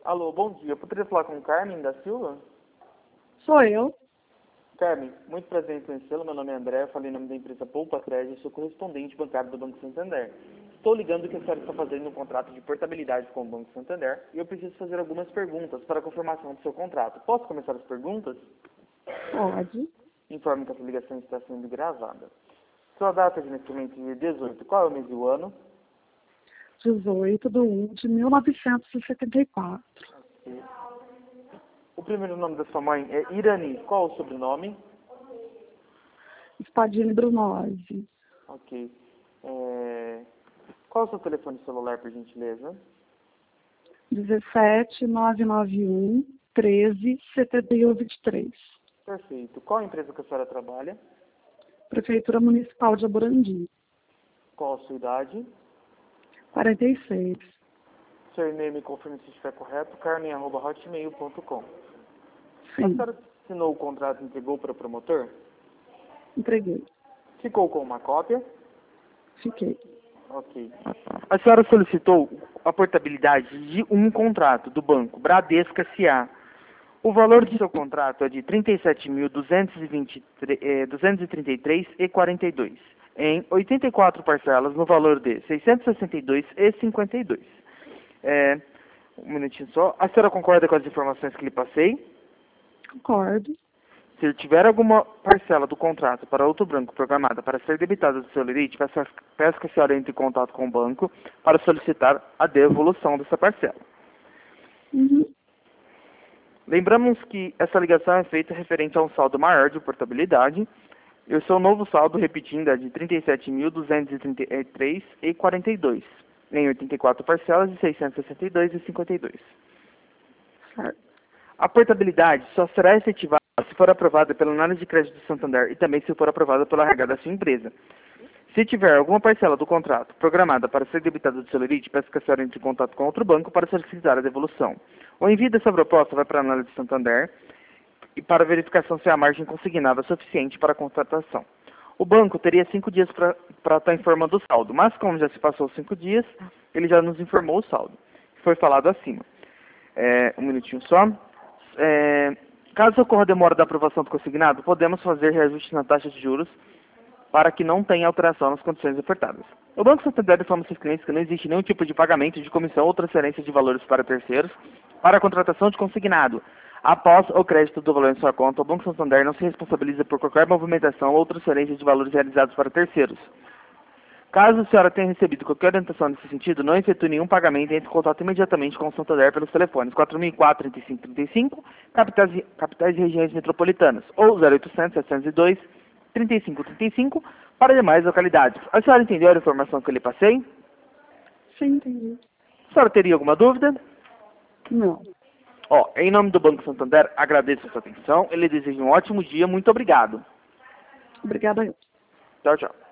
Alô, bom dia. Eu poderia falar com Carmen da Silva? Sou eu. Carmen, muito prazer em conhecê-la. Meu nome é André, eu falei em nome da empresa Poupa Crédito, sou correspondente bancário do Banco Santander. Estou ligando que a senhora está fazendo um contrato de portabilidade com o Banco Santander e eu preciso fazer algumas perguntas para a confirmação do seu contrato. Posso começar as perguntas? Pode. Informe que essa ligação está sendo gravada. Sua data de nascimento é 18. Qual é o mês e o ano? 18/1/1974. O primeiro nome da sua mãe é Irani. Qual o sobrenome? Espadini Brunose. Ok. Qual é o seu telefone celular, por gentileza? 17991 13 7123. Perfeito. Qual a empresa que a senhora trabalha? Prefeitura Municipal de Aburandi. Qual a sua idade? 46. Seu e-mail me confirme se estiver correto, carmen@hotmail.com. A Sim, senhora assinou o contrato e entregou para o promotor? entreguei. Ficou com uma cópia? Fiquei. Ok. A senhora solicitou a portabilidade de um contrato do banco Bradesco S.A. O valor do seu contrato é de R$ 37.233,42 em 84 parcelas no valor de R$ 662,52. Um minutinho só. A senhora concorda com as informações que lhe passei? Concordo. Se tiver alguma parcela do contrato para outro banco programada para ser debitada do seu limite, peço que a senhora entre em contato com o banco para solicitar a devolução dessa parcela. Uhum. Lembramos que essa ligação é feita referente a um saldo maior de portabilidade e o seu novo saldo, repetindo, é de R$ 37.233,42 em 84 parcelas de R$ 662,52. Certo. A portabilidade só será efetivada se for aprovada pela análise de crédito do Santander e também se for aprovada pela RH da sua empresa. Se tiver alguma parcela do contrato programada para ser debitada do seu limite, peço que a senhora entre em contato com outro banco para solicitar a devolução. O envio dessa proposta vai para a análise do Santander e para verificação se a margem consignada é suficiente para a contratação. O banco teria 5 dias para estar informando o saldo, mas como já se passou 5 dias, ele já nos informou o saldo, que foi falado acima. Um minutinho só. Caso ocorra demora da aprovação do consignado, podemos fazer reajuste na taxa de juros para que não tenha alteração nas condições ofertadas. O Banco Santander informa seus clientes que não existe nenhum tipo de pagamento de comissão ou transferência de valores para terceiros para a contratação de consignado. Após o crédito do valor em sua conta, o Banco Santander não se responsabiliza por qualquer movimentação ou transferência de valores realizados para terceiros. Caso a senhora tenha recebido qualquer orientação nesse sentido, não efetue nenhum pagamento e entre em contato imediatamente com o Santander pelos telefones 4004-3535, capitais e regiões metropolitanas, ou 0800-702-3535, para demais localidades. A senhora entendeu a informação que eu lhe passei? Sim, entendi. A senhora teria alguma dúvida? Não. Em nome do Banco Santander, agradeço a sua atenção. Ele deseja um ótimo dia. Muito obrigado. Obrigada. Tchau, tchau.